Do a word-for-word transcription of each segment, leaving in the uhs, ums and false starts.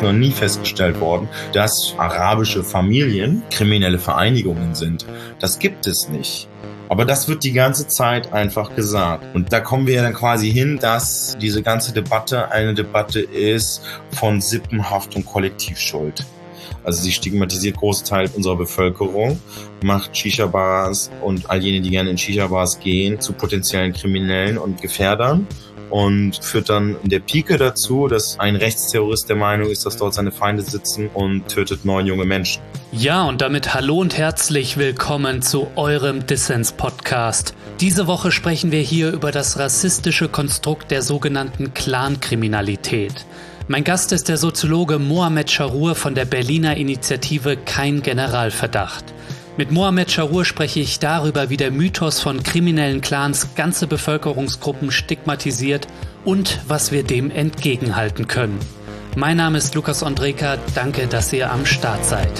noch nie festgestellt worden, dass arabische Familien kriminelle Vereinigungen sind. Das gibt es nicht. Aber das wird die ganze Zeit einfach gesagt. Und da kommen wir dann quasi hin, dass diese ganze Debatte eine Debatte ist von Sippenhaft und Kollektivschuld. Also sie stigmatisiert Großteil unserer Bevölkerung, macht Shisha-Bars und all jene, die gerne in Shisha-Bars gehen, zu potenziellen Kriminellen und Gefährdern. Und führt dann in der Pike dazu, dass ein Rechtsterrorist der Meinung ist, dass dort seine Feinde sitzen und tötet neun junge Menschen. Ja, und damit hallo und herzlich willkommen zu eurem Dissens-Podcast. Diese Woche sprechen wir hier über das rassistische Konstrukt der sogenannten Clankriminalität. Mein Gast ist der Soziologe Mohamed Charour von der Berliner Initiative Kein Generalverdacht. Mit Mohamed Charour spreche ich darüber, wie der Mythos von kriminellen Clans ganze Bevölkerungsgruppen stigmatisiert und was wir dem entgegenhalten können. Mein Name ist Lukas Ondreka, danke, dass ihr am Start seid.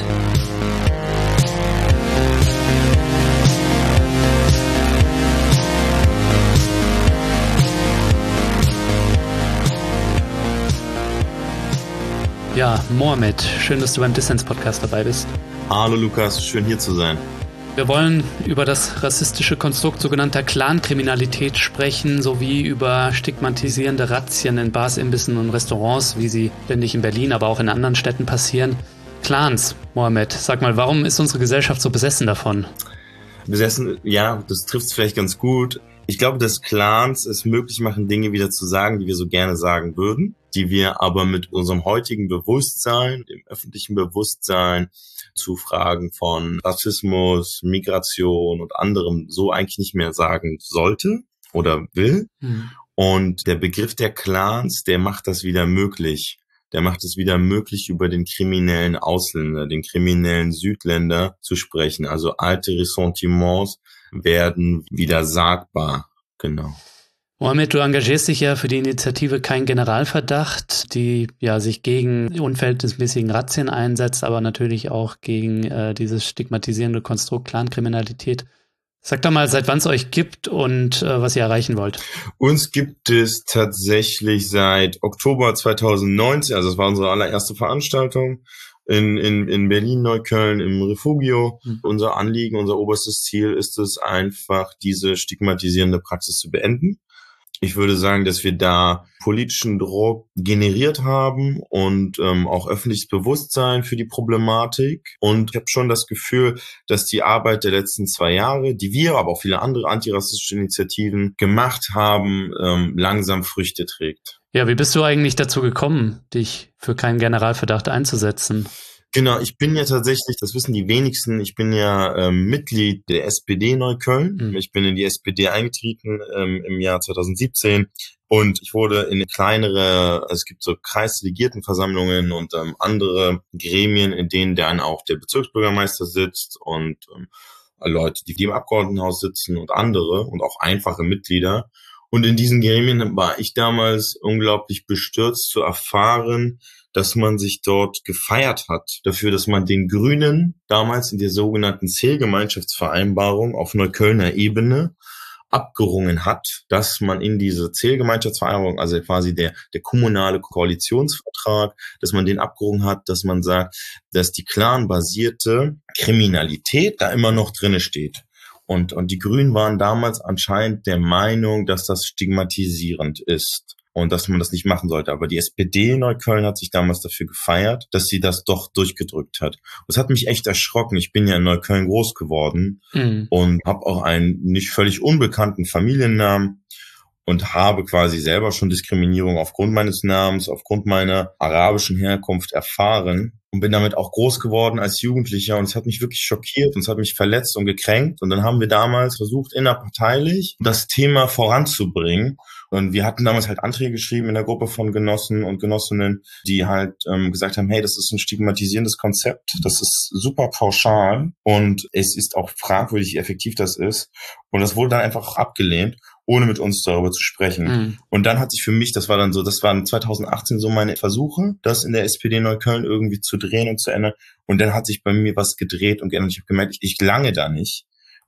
Ja, Mohamed, schön, dass du beim Dissens-Podcast dabei bist. Hallo Lukas, schön hier zu sein. Wir wollen über das rassistische Konstrukt sogenannter Clankriminalität sprechen, sowie über stigmatisierende Razzien in Bars, Imbissen und Restaurants, wie sie ständig in Berlin, aber auch in anderen Städten passieren. Clans, Mohamed, sag mal, warum ist unsere Gesellschaft so besessen davon? Besessen, ja, das trifft es vielleicht ganz gut. Ich glaube, dass Clans es möglich machen, Dinge wieder zu sagen, die wir so gerne sagen würden, die wir aber mit unserem heutigen Bewusstsein, dem öffentlichen Bewusstsein zu Fragen von Rassismus, Migration und anderem so eigentlich nicht mehr sagen sollte oder will. Mhm. Und der Begriff der Clans, der macht das wieder möglich. Der macht es wieder möglich, über den kriminellen Ausländer, den kriminellen Südländer zu sprechen. Also alte Ressentiments werden wieder sagbar. Genau. Mohamed, du engagierst dich ja für die Initiative Kein Generalverdacht, die ja sich gegen unverhältnismäßigen Razzien einsetzt, aber natürlich auch gegen äh, dieses stigmatisierende Konstrukt Clankriminalität. Sag doch mal, seit wann es euch gibt und äh, was ihr erreichen wollt. Uns gibt es tatsächlich seit Oktober zweitausendneunzehn, also das war unsere allererste Veranstaltung in, in, in Berlin-Neukölln im Refugio. Mhm. Unser Anliegen, unser oberstes Ziel ist es einfach, diese stigmatisierende Praxis zu beenden. Ich würde sagen, dass wir da politischen Druck generiert haben und ähm, auch öffentliches Bewusstsein für die Problematik. Und ich habe schon das Gefühl, dass die Arbeit der letzten zwei Jahre, die wir, aber auch viele andere antirassistische Initiativen gemacht haben, ähm, langsam Früchte trägt. Ja, wie bist du eigentlich dazu gekommen, dich für Keinen Generalverdacht einzusetzen? Genau, ich bin ja tatsächlich, das wissen die wenigsten, ich bin ja ähm, Mitglied der S P D Neukölln. Mhm. Ich bin in die S P D eingetreten ähm, im Jahr zweitausendsiebzehn und ich wurde in kleinere, also es gibt so Kreisdelegiertenversammlungen und ähm, andere Gremien, in denen dann auch der Bezirksbürgermeister sitzt und ähm, Leute, die, die im Abgeordnetenhaus sitzen und andere und auch einfache Mitglieder. Und in diesen Gremien war ich damals unglaublich bestürzt zu erfahren, dass man sich dort gefeiert hat dafür, dass man den Grünen damals in der sogenannten Zielgemeinschaftsvereinbarung auf Neuköllner Ebene abgerungen hat, dass man in diese Zielgemeinschaftsvereinbarung, also quasi der, der kommunale Koalitionsvertrag, dass man den abgerungen hat, dass man sagt, dass die clanbasierte Kriminalität da immer noch drinne steht. Und, und die Grünen waren damals anscheinend der Meinung, dass das stigmatisierend ist und dass man das nicht machen sollte. Aber die S P D in Neukölln hat sich damals dafür gefeiert, dass sie das doch durchgedrückt hat. Das hat mich echt erschrocken. Ich bin ja in Neukölln groß geworden mhm. und habe auch einen nicht völlig unbekannten Familiennamen und habe quasi selber schon Diskriminierung aufgrund meines Namens, aufgrund meiner arabischen Herkunft erfahren und bin damit auch groß geworden als Jugendlicher und es hat mich wirklich schockiert und es hat mich verletzt und gekränkt und dann haben wir damals versucht, innerparteilich das Thema voranzubringen. Und wir hatten damals halt Anträge geschrieben in der Gruppe von Genossen und Genossinnen, die halt ähm, gesagt haben, hey, das ist ein stigmatisierendes Konzept, das ist super pauschal und es ist auch fragwürdig, wie effektiv das ist. Und das wurde dann einfach abgelehnt, ohne mit uns darüber zu sprechen. Mhm. Und dann hat sich für mich, das war dann so, das waren zweitausendachtzehn so meine Versuche, das in der S P D Neukölln irgendwie zu drehen und zu ändern. Und dann hat sich bei mir was gedreht und geändert. Ich habe gemerkt, ich, ich lange da nicht.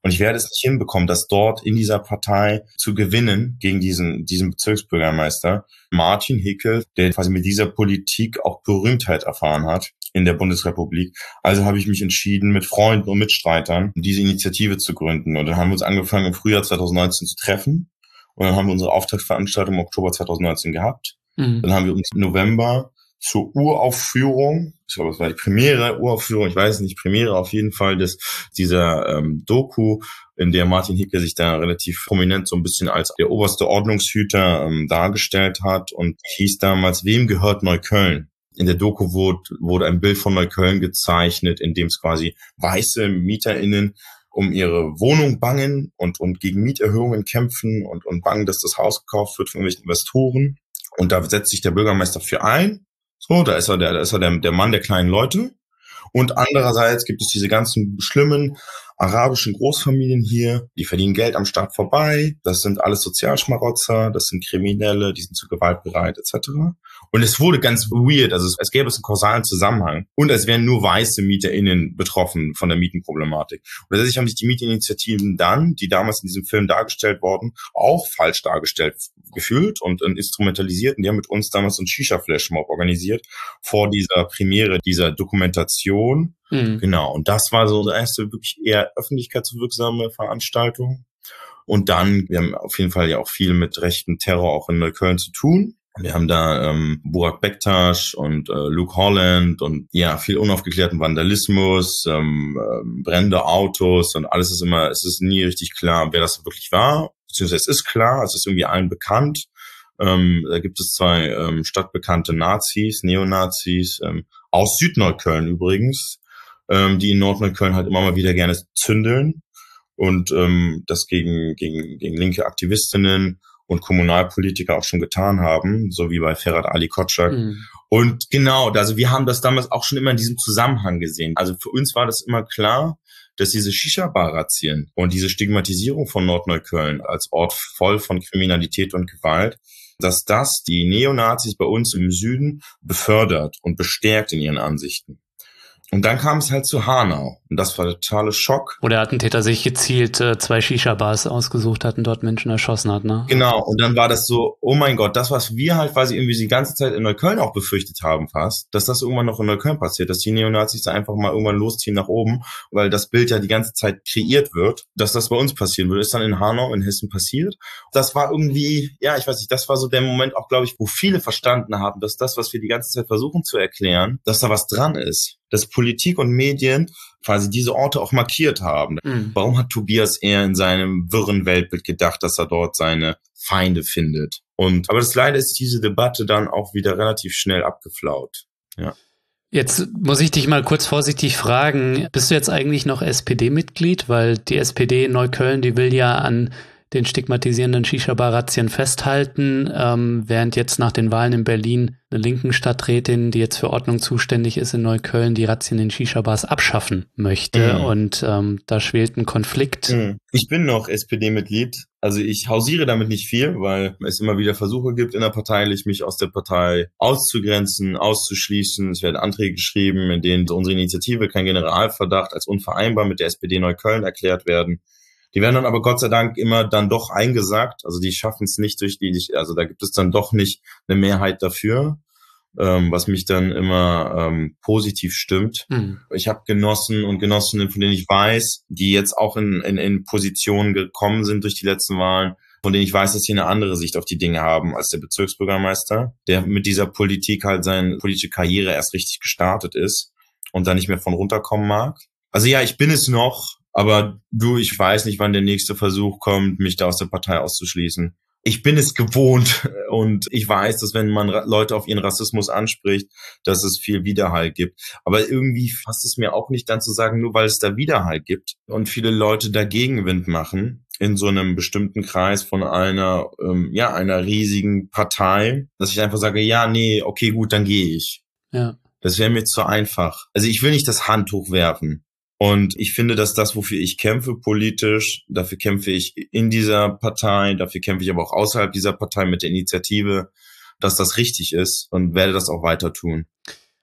Und ich werde es nicht hinbekommen, das dort in dieser Partei zu gewinnen gegen diesen, diesen Bezirksbürgermeister Martin Hickel, der quasi mit dieser Politik auch Berühmtheit erfahren hat in der Bundesrepublik. Also habe ich mich entschieden, mit Freunden und Mitstreitern diese Initiative zu gründen. Und dann haben wir uns angefangen, im Frühjahr zwanzig neunzehn zu treffen. Und dann haben wir unsere Auftragsveranstaltung im Oktober zwanzig neunzehn gehabt. Mhm. Dann haben wir uns im November zur Uraufführung, ich glaube, es war die Premiere, Uraufführung, ich weiß nicht, Premiere auf jeden Fall, des, dieser ähm, Doku, in der Martin Hickel sich da relativ prominent so ein bisschen als der oberste Ordnungshüter ähm, dargestellt hat und hieß damals, wem gehört Neukölln? In der Doku wurde, wurde ein Bild von Neukölln gezeichnet, in dem es quasi weiße MieterInnen um ihre Wohnung bangen und, und gegen Mieterhöhungen kämpfen und, und bangen, dass das Haus gekauft wird von irgendwelchen Investoren. Und da setzt sich der Bürgermeister für ein. So, da ist er der, da ist er der, der Mann der kleinen Leute. Und andererseits gibt es diese ganzen schlimmen arabischen Großfamilien hier, die verdienen Geld am Staat vorbei. Das sind alles Sozialschmarotzer, das sind Kriminelle, die sind zu Gewalt bereit, et cetera. Und es wurde ganz weird, also es, es gäbe es einen kausalen Zusammenhang. Und es wären nur weiße MieterInnen betroffen von der Mietenproblematik. Und tatsächlich haben sich die Mietinitiativen dann, die damals in diesem Film dargestellt wurden, auch falsch dargestellt gefühlt und, und instrumentalisiert. Und die haben mit uns damals so einen Shisha-Flashmob organisiert vor dieser Premiere dieser Dokumentation. Mhm. Genau, und das war so unsere erste wirklich eher öffentlichkeitswirksame Veranstaltung. Und dann, wir haben auf jeden Fall ja auch viel mit rechten Terror auch in Neukölln zu tun. Wir haben da ähm, Burak Bektaş und äh, Luke Holland und ja, viel unaufgeklärten Vandalismus, ähm, äh, brennende Autos und alles ist immer, es ist nie richtig klar, wer das wirklich war. Beziehungsweise es ist klar, es ist irgendwie allen bekannt. Ähm, da gibt es zwei ähm, stadtbekannte Nazis, Neonazis, ähm, aus Südneukölln übrigens, ähm, die in Nordneukölln halt immer mal wieder gerne zündeln und ähm, das gegen, gegen, gegen linke Aktivistinnen und Kommunalpolitiker auch schon getan haben, so wie bei Ferhat Ali Kotschak. Mhm. Und genau, also wir haben das damals auch schon immer in diesem Zusammenhang gesehen. Also für uns war das immer klar, dass diese Shisha-Bar-Razzien und diese Stigmatisierung von Nordneukölln als Ort voll von Kriminalität und Gewalt, dass das die Neonazis bei uns im Süden befördert und bestärkt in ihren Ansichten. Und dann kam es halt zu Hanau. Und das war der totale Schock. Wo der Attentäter sich gezielt äh, zwei Shisha-Bars ausgesucht hat und dort Menschen erschossen hat, ne? Genau. Und dann war das so, oh mein Gott, das, was wir halt quasi irgendwie die ganze Zeit in Neukölln auch befürchtet haben fast, dass das irgendwann noch in Neukölln passiert, dass die Neonazis da einfach mal irgendwann losziehen nach oben, weil das Bild ja die ganze Zeit kreiert wird, dass das bei uns passieren würde. Ist dann in Hanau, in Hessen passiert. Das war irgendwie, ja, ich weiß nicht, das war so der Moment auch, glaube ich, wo viele verstanden haben, dass das, was wir die ganze Zeit versuchen zu erklären, dass da was dran ist. Dass Politik und Medien quasi diese Orte auch markiert haben. Mhm. Warum hat Tobias eher in seinem wirren Weltbild gedacht, dass er dort seine Feinde findet? Und aber das Leider ist diese Debatte dann auch wieder relativ schnell abgeflaut. Ja. Jetzt muss ich dich mal kurz vorsichtig fragen, bist du jetzt eigentlich noch S P D-Mitglied? Weil die S P D in Neukölln, die will ja an den stigmatisierenden Shisha-Bar-Razzien festhalten, ähm, während jetzt nach den Wahlen in Berlin eine linken Stadträtin, die jetzt für Ordnung zuständig ist in Neukölln, die Razzien in Shisha-Bars abschaffen möchte. Mhm. Und ähm, da schwelt ein Konflikt. Mhm. Ich bin noch S P D-Mitglied. Also ich hausiere damit nicht viel, weil es immer wieder Versuche gibt, innerparteilich mich aus der Partei auszugrenzen, auszuschließen. Es werden Anträge geschrieben, in denen unsere Initiative kein Generalverdacht als unvereinbar mit der S P D Neukölln erklärt werden. Die werden dann aber Gott sei Dank immer dann doch eingesagt. Also die schaffen es nicht durch die, also da gibt es dann doch nicht eine Mehrheit dafür, ähm, was mich dann immer ähm, positiv stimmt. Mhm. Ich habe Genossen und Genossinnen, von denen ich weiß, die jetzt auch in, in, in Positionen gekommen sind durch die letzten Wahlen, von denen ich weiß, dass sie eine andere Sicht auf die Dinge haben als der Bezirksbürgermeister, der mit dieser Politik halt seine politische Karriere erst richtig gestartet ist und da nicht mehr von runterkommen mag. Also ja, ich bin es noch, aber du, ich weiß nicht, wann der nächste Versuch kommt, mich da aus der Partei auszuschließen. Ich bin es gewohnt und ich weiß, dass wenn man Leute auf ihren Rassismus anspricht, dass es viel Widerhall gibt. Aber irgendwie fasst es mir auch nicht dann zu sagen, nur weil es da Widerhall gibt und viele Leute da Gegenwind machen in so einem bestimmten Kreis von einer, ähm, ja, einer riesigen Partei, dass ich einfach sage, ja, nee, okay, gut, dann gehe ich. Ja. Das wäre mir zu einfach. Also ich will nicht das Handtuch werfen. Und ich finde, dass das, wofür ich kämpfe politisch, dafür kämpfe ich in dieser Partei, dafür kämpfe ich aber auch außerhalb dieser Partei mit der Initiative, dass das richtig ist und werde das auch weiter tun.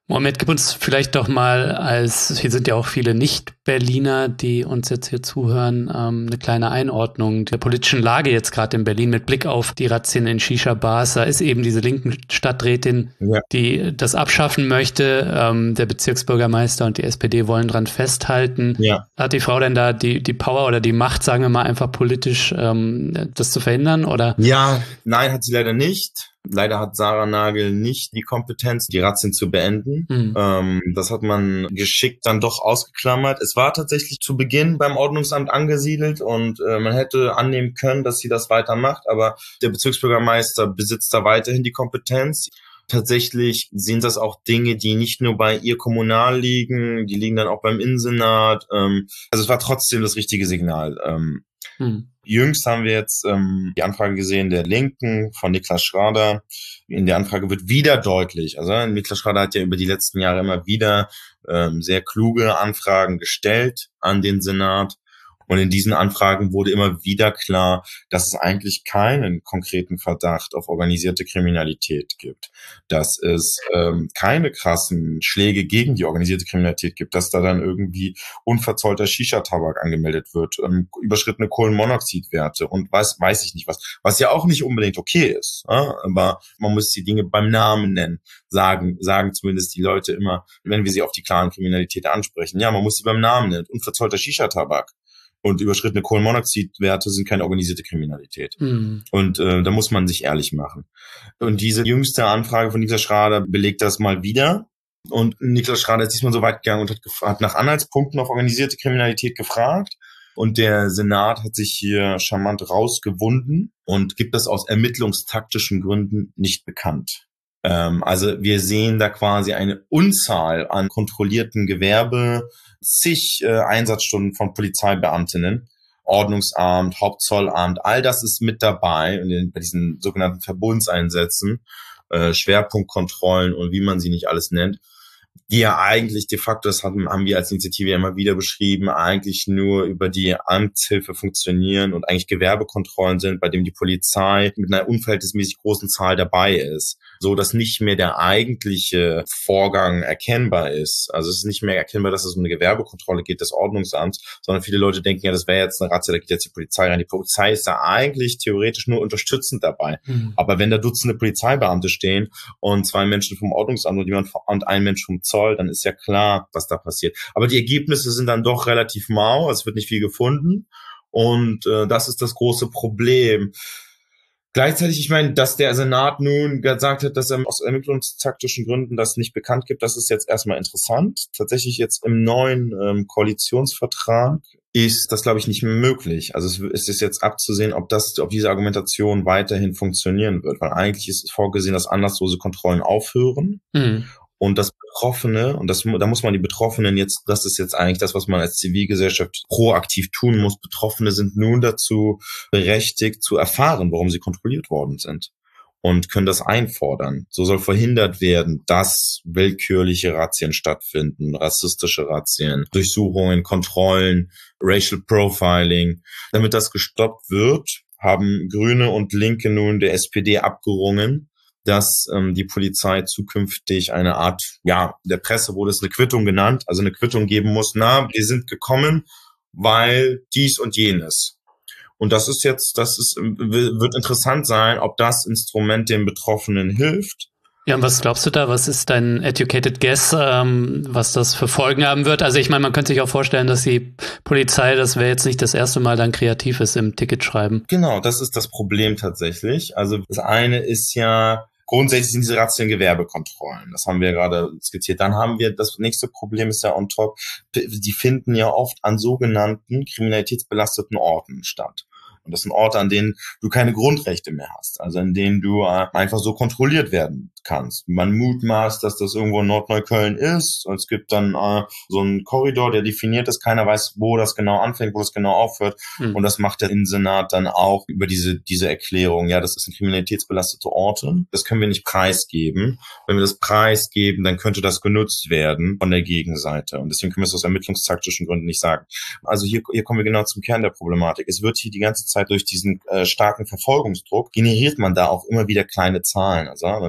Moment, gib uns vielleicht doch mal, als hier sind ja auch viele Nicht-Berliner, die uns jetzt hier zuhören, ähm, eine kleine Einordnung der politischen Lage jetzt gerade in Berlin mit Blick auf die Razzien in Shisha-Bars. Da ist eben diese linken Stadträtin, ja. die das abschaffen möchte. Ähm, der Bezirksbürgermeister und die S P D wollen dran festhalten. Ja. Hat die Frau denn da die, die Power oder die Macht, sagen wir mal, einfach politisch ähm, das zu verhindern? Oder? Ja, nein, hat sie leider nicht. Leider hat Sarah Nagel nicht die Kompetenz, die Razzien zu beenden. Mhm. Ähm, das hat man geschickt dann doch ausgeklammert. Es war tatsächlich zu Beginn beim Ordnungsamt angesiedelt und äh, man hätte annehmen können, dass sie das weitermacht, aber der Bezirksbürgermeister besitzt da weiterhin die Kompetenz. Tatsächlich sind das auch Dinge, die nicht nur bei ihr kommunal liegen, die liegen dann auch beim Innensenat. Ähm, also es war trotzdem das richtige Signal. Ähm, hm. Jüngst haben wir jetzt ähm, die Anfrage gesehen der Linken von Niklas Schrader. In der Anfrage wird wieder deutlich, also Niklas Schrader hat ja über die letzten Jahre immer wieder ähm, sehr kluge Anfragen gestellt an den Senat. Und in diesen Anfragen wurde immer wieder klar, dass es eigentlich keinen konkreten Verdacht auf organisierte Kriminalität gibt, dass es ähm, keine krassen Schläge gegen die organisierte Kriminalität gibt, dass da dann irgendwie unverzollter Shisha-Tabak angemeldet wird, ähm, überschrittene Kohlenmonoxidwerte und weiß, weiß ich nicht was, was ja auch nicht unbedingt okay ist, äh? aber man muss die Dinge beim Namen nennen, sagen, sagen zumindest die Leute immer, wenn wir sie auf die klaren Kriminalität ansprechen. Ja, man muss sie beim Namen nennen, unverzollter Shisha-Tabak. Und überschrittene Kohlenmonoxidwerte sind keine organisierte Kriminalität. Mhm. Und äh, da muss man sich ehrlich machen. Und diese jüngste Anfrage von Niklas Schrader belegt das mal wieder. Und Niklas Schrader ist diesmal so weit gegangen und hat, gef- hat nach Anhaltspunkten auf organisierte Kriminalität gefragt. Und der Senat hat sich hier charmant rausgewunden und gibt das aus ermittlungstaktischen Gründen nicht bekannt. Also wir sehen da quasi eine Unzahl an kontrollierten Gewerbe, zig äh, Einsatzstunden von Polizeibeamtinnen, Ordnungsamt, Hauptzollamt, all das ist mit dabei in, bei diesen sogenannten Verbundseinsätzen, äh, Schwerpunktkontrollen und wie man sie nicht alles nennt, die ja eigentlich de facto, das haben, haben wir als Initiative ja immer wieder beschrieben, eigentlich nur über die Amtshilfe funktionieren und eigentlich Gewerbekontrollen sind, bei dem die Polizei mit einer unverhältnismäßig großen Zahl dabei ist, so dass nicht mehr der eigentliche Vorgang erkennbar ist. Also es ist nicht mehr erkennbar, dass es um eine Gewerbekontrolle geht des Ordnungsamts, sondern viele Leute denken ja, das wäre jetzt eine Razzia, da geht jetzt die Polizei rein. Die Polizei ist da eigentlich theoretisch nur unterstützend dabei. Mhm. Aber wenn da Dutzende Polizeibeamte stehen und zwei Menschen vom Ordnungsamt und jemand und ein Mensch vom Zoll, dann ist ja klar, was da passiert. Aber die Ergebnisse sind dann doch relativ mau, es wird nicht viel gefunden und äh, das ist das große Problem. Gleichzeitig, ich meine, dass der Senat nun gesagt hat, dass er aus ermittlungstaktischen Gründen das nicht bekannt gibt, das ist jetzt erstmal interessant. Tatsächlich jetzt im neuen ähm, Koalitionsvertrag ist das, glaube ich, nicht mehr möglich. Also es, es ist jetzt abzusehen, ob das, ob diese Argumentation weiterhin funktionieren wird, weil eigentlich ist vorgesehen, dass anlasslose Kontrollen aufhören. Mhm. Und das Betroffene, und das, da muss man die Betroffenen jetzt, das ist jetzt eigentlich das, was man als Zivilgesellschaft proaktiv tun muss. Betroffene sind nun dazu berechtigt, zu erfahren, warum sie kontrolliert worden sind und können das einfordern. So soll verhindert werden, dass willkürliche Razzien stattfinden, rassistische Razzien, Durchsuchungen, Kontrollen, Racial Profiling. Damit das gestoppt wird, haben Grüne und Linke nun der S P D abgerungen, dass ähm, die Polizei zukünftig eine Art, ja, der Presse wurde es eine Quittung genannt, also eine Quittung geben muss, na, wir sind gekommen, weil dies und jenes. Und das ist jetzt, das ist, wird interessant sein, ob das Instrument den Betroffenen hilft. Ja, und was glaubst du da? Was ist dein educated guess, ähm, was das für Folgen haben wird? Also ich meine, man könnte sich auch vorstellen, dass die Polizei, das wäre jetzt nicht das erste Mal, dann kreativ ist im Ticketschreiben. Genau, das ist das Problem tatsächlich. Also das eine ist ja, grundsätzlich sind diese Razzien Gewerbekontrollen. Das haben wir gerade skizziert. Dann haben wir, das nächste Problem ist ja on top, die finden ja oft an sogenannten kriminalitätsbelasteten Orten statt. Und das sind Orte, an denen du keine Grundrechte mehr hast, also in denen du äh, einfach so kontrolliert werden kannst. Man mutmaßt, dass das irgendwo in Nordneukölln ist. Es gibt dann äh, so einen Korridor, der definiert ist. Keiner weiß, wo das genau anfängt, wo das genau aufhört. Mhm. Und das macht der Innensenat dann auch über diese diese Erklärung. Ja, das sind kriminalitätsbelastete Orte. Das können wir nicht preisgeben. Wenn wir das preisgeben, dann könnte das genutzt werden von der Gegenseite. Und deswegen können wir es aus ermittlungstaktischen Gründen nicht sagen. Also hier, hier kommen wir genau zum Kern der Problematik. Es wird hier die ganze Zeit durch diesen äh, starken Verfolgungsdruck generiert man da auch immer wieder kleine Zahlen. Also man wird hier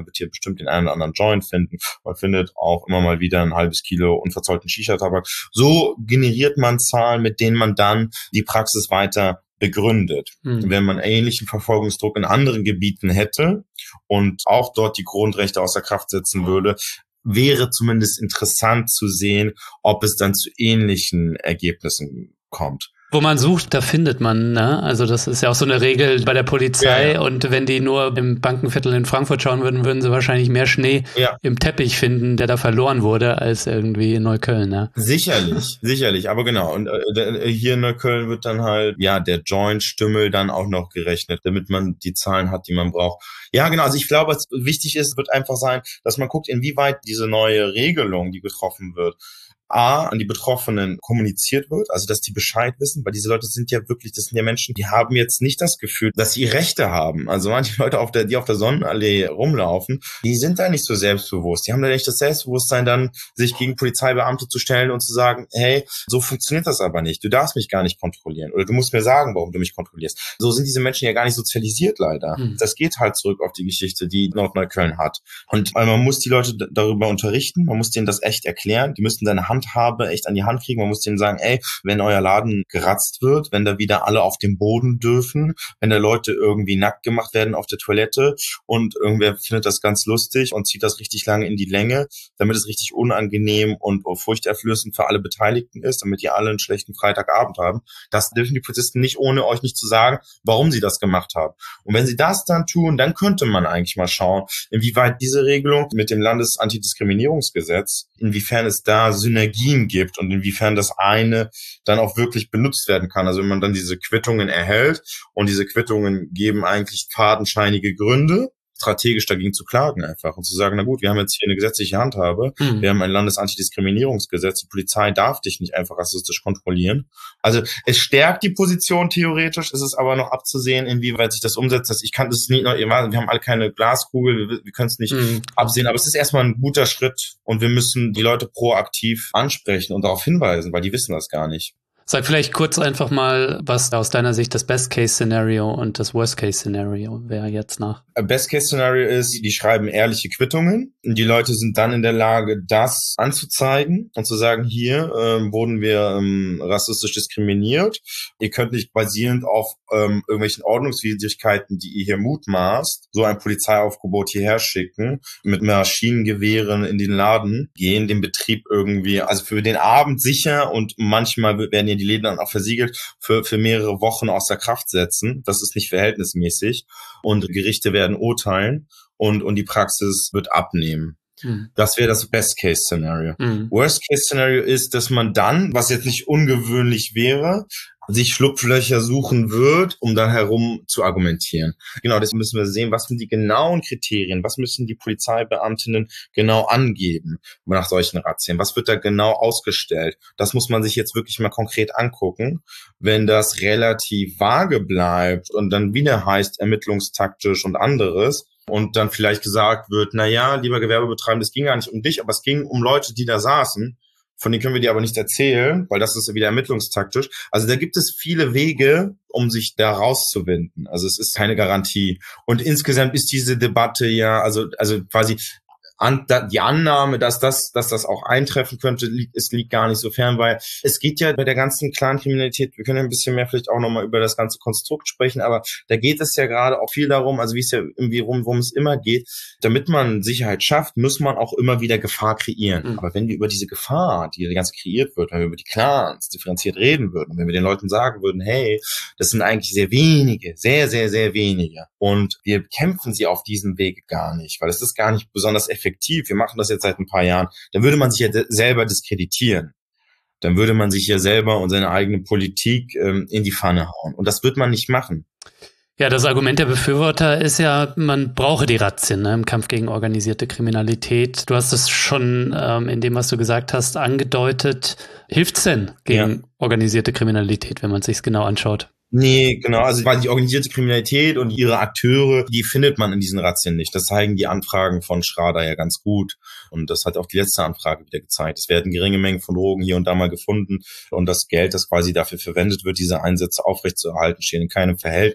bestimmt den einen oder anderen Joint finden. Man findet auch immer mal wieder ein halbes Kilo unverzollten Shisha-Tabak. So generiert man Zahlen, mit denen man dann die Praxis weiter begründet. Mhm. Wenn man ähnlichen Verfolgungsdruck in anderen Gebieten hätte und auch dort die Grundrechte außer Kraft setzen würde, wäre zumindest interessant zu sehen, ob es dann zu ähnlichen Ergebnissen kommt. Wo man sucht, da findet man, ne? Also das ist ja auch so eine Regel bei der Polizei. Ja, ja. Und wenn die nur im Bankenviertel in Frankfurt schauen würden, würden sie wahrscheinlich mehr Schnee ja. im Teppich finden, der da verloren wurde, als irgendwie in Neukölln, ne? Sicherlich, sicherlich. Aber genau, und äh, hier in Neukölln wird dann halt, ja, der Joint-Stümmel dann auch noch gerechnet, damit man die Zahlen hat, die man braucht. Ja, genau. Also ich glaube, was wichtig ist, wird einfach sein, dass man guckt, inwieweit diese neue Regelung, die getroffen wird, A, an die Betroffenen kommuniziert wird, also dass die Bescheid wissen, weil diese Leute sind ja wirklich, das sind ja Menschen, die haben jetzt nicht das Gefühl, dass sie Rechte haben. Also manche Leute, auf der, die auf der Sonnenallee rumlaufen, die sind da nicht so selbstbewusst. Die haben da nicht das Selbstbewusstsein, dann sich gegen Polizeibeamte zu stellen und zu sagen, hey, so funktioniert das aber nicht. Du darfst mich gar nicht kontrollieren oder du musst mir sagen, warum du mich kontrollierst. So sind diese Menschen ja gar nicht sozialisiert, leider. Hm. Das geht halt zurück auf die Geschichte, die Nordneukölln hat. Und man muss die Leute darüber unterrichten, man muss denen das echt erklären, die müssen deine Hand habe, echt an die Hand kriegen. Man muss denen sagen, ey, wenn euer Laden geratzt wird, wenn da wieder alle auf dem Boden dürfen, wenn da Leute irgendwie nackt gemacht werden auf der Toilette und irgendwer findet das ganz lustig und zieht das richtig lange in die Länge, damit es richtig unangenehm und furchterflößend für alle Beteiligten ist, damit die alle einen schlechten Freitagabend haben. Das dürfen die Polizisten nicht, ohne euch nicht zu sagen, warum sie das gemacht haben. Und wenn sie das dann tun, dann könnte man eigentlich mal schauen, inwieweit diese Regelung mit dem Landesantidiskriminierungsgesetz, inwiefern es da Synergien gibt und inwiefern das eine dann auch wirklich benutzt werden kann. Also wenn man dann diese Quittungen erhält und diese Quittungen geben eigentlich fadenscheinige Gründe, strategisch dagegen zu klagen einfach und zu sagen, na gut, wir haben jetzt hier eine gesetzliche Handhabe, mhm. wir haben ein Landesantidiskriminierungsgesetz, die Polizei darf dich nicht einfach rassistisch kontrollieren. Also es stärkt die Position theoretisch, es ist aber noch abzusehen, inwieweit sich das umsetzt. Ich kann das nicht, wir haben alle keine Glaskugel, wir, wir können es nicht mhm. absehen, aber es ist erstmal ein guter Schritt und wir müssen die Leute proaktiv ansprechen und darauf hinweisen, weil die wissen das gar nicht. Sag vielleicht kurz einfach mal, was aus deiner Sicht das Best-Case-Szenario und das Worst-Case-Szenario wäre jetzt nach. Best-Case-Szenario ist, die schreiben ehrliche Quittungen und die Leute sind dann in der Lage, das anzuzeigen und zu sagen, hier ähm, wurden wir ähm, rassistisch diskriminiert. Ihr könnt nicht basierend auf ähm, irgendwelchen Ordnungswidrigkeiten, die ihr hier mutmaßt, so ein Polizeiaufgebot hierher schicken, mit Maschinengewehren in den Laden gehen, den Betrieb irgendwie, also für den Abend sicher und manchmal werden die Läden dann auch versiegelt, für, für mehrere Wochen außer Kraft setzen. Das ist nicht verhältnismäßig. Und Gerichte werden urteilen und, und die Praxis wird abnehmen. Mhm. Das wäre das Best-Case-Szenario. Mhm. Worst-Case-Szenario ist, dass man dann, was jetzt nicht ungewöhnlich wäre, sich Schlupflöcher suchen wird, um dann herum zu argumentieren. Genau, deswegen müssen wir sehen, was sind die genauen Kriterien, was müssen die Polizeibeamtinnen genau angeben nach solchen Razzien, was wird da genau ausgestellt. Das muss man sich jetzt wirklich mal konkret angucken. Wenn das relativ vage bleibt und dann wieder heißt ermittlungstaktisch und anderes, und dann vielleicht gesagt wird, na ja, lieber Gewerbebetreibender, es ging gar nicht um dich, aber es ging um Leute, die da saßen. Von denen können wir dir aber nicht erzählen, weil das ist wieder ermittlungstaktisch. Also da gibt es viele Wege, um sich da rauszuwinden. Also es ist keine Garantie. Und insgesamt ist diese Debatte ja, also also quasi an, da, die Annahme, dass das, dass das auch eintreffen könnte, liegt, es liegt gar nicht so fern, weil es geht ja bei der ganzen Clankriminalität, wir können ja ein bisschen mehr vielleicht auch nochmal über das ganze Konstrukt sprechen, aber da geht es ja gerade auch viel darum, also wie es ja irgendwie rum, worum es immer geht, damit man Sicherheit schafft, muss man auch immer wieder Gefahr kreieren. Mhm. Aber wenn wir über diese Gefahr, die die ganze kreiert wird, wenn wir über die Clans differenziert reden würden, wenn wir den Leuten sagen würden, hey, das sind eigentlich sehr wenige, sehr, sehr, sehr wenige und wir kämpfen sie auf diesem Wege gar nicht, weil es ist gar nicht besonders effektiv. Effektiv, wir machen das jetzt seit ein paar Jahren, dann würde man sich ja de- selber diskreditieren. Dann würde man sich ja selber und seine eigene Politik ähm, in die Pfanne hauen. Und das wird man nicht machen. Ja, das Argument der Befürworter ist ja, man brauche die Razzien, ne, im Kampf gegen organisierte Kriminalität. Du hast es schon ähm, in dem, was du gesagt hast, angedeutet. Hilft's denn gegen ja. organisierte Kriminalität, wenn man es sich genau anschaut? Nee, genau, also weil die organisierte Kriminalität und ihre Akteure, die findet man in diesen Razzien nicht. Das zeigen die Anfragen von Schrader ja ganz gut. Und das hat auch die letzte Anfrage wieder gezeigt. Es werden geringe Mengen von Drogen hier und da mal gefunden. Und das Geld, das quasi dafür verwendet wird, diese Einsätze aufrechtzuerhalten, stehen in keinem Verhältnis